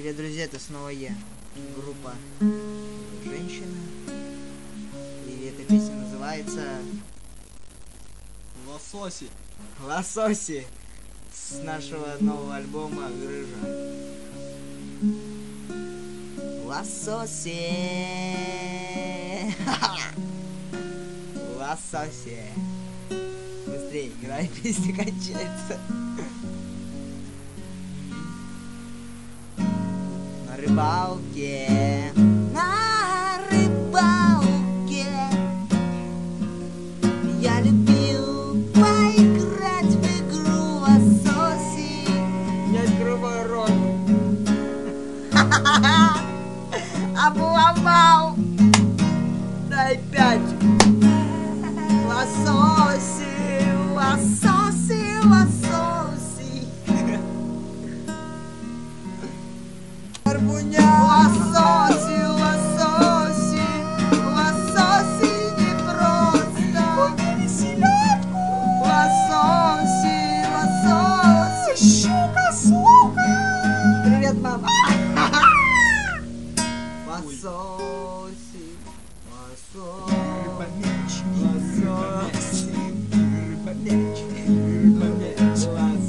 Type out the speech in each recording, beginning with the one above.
Привет, друзья, это снова я. Группа «Женщина». И эта песня называется Лососи. «Лососи» с нашего нового альбома «Грыжа». Лососи. Лососи. Быстрее играй, песня кончается. На рыбалке, я любил поиграть в игру лососи. Я открываю рот. Обломал. Дай 5. Лососи, лососи, лососи. Лососи, лососи, лососи не просто. Убери селедку. Лососи, лососи. Щука, сука. Привет, мама. Лососи, лососи. Рыба-мяч. Лососи. Рыба-мяч. Рыба-мяч.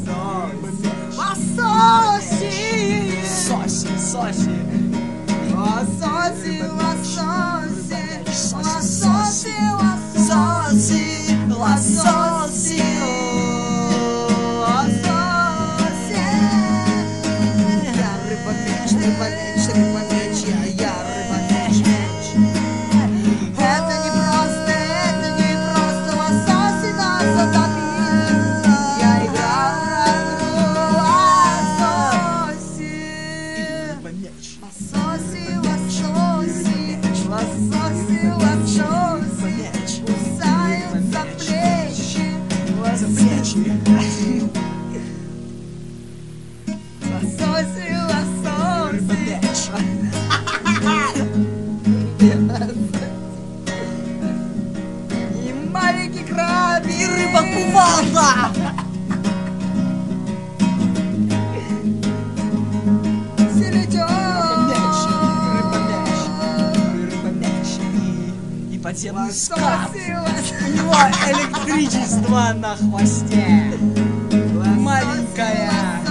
Лососи. Соси, соси. Лососи, лососи, лососи, лососи, лососи, лососи. Я рыба-мяч, рыба-мяч, рыба-мяч, я рыба-мяч, мяч. Это не просто лососи нас затопили. Я играл в лососи. Рыба-мяч. Лососи, лососи, лососи, лососи, кусают за плечи, лососи, лососи, лососи. Рыба-мяч. И маленький краб, и рыба-кувалда. И подземный скат. У него электричество на хвосте. Маленькая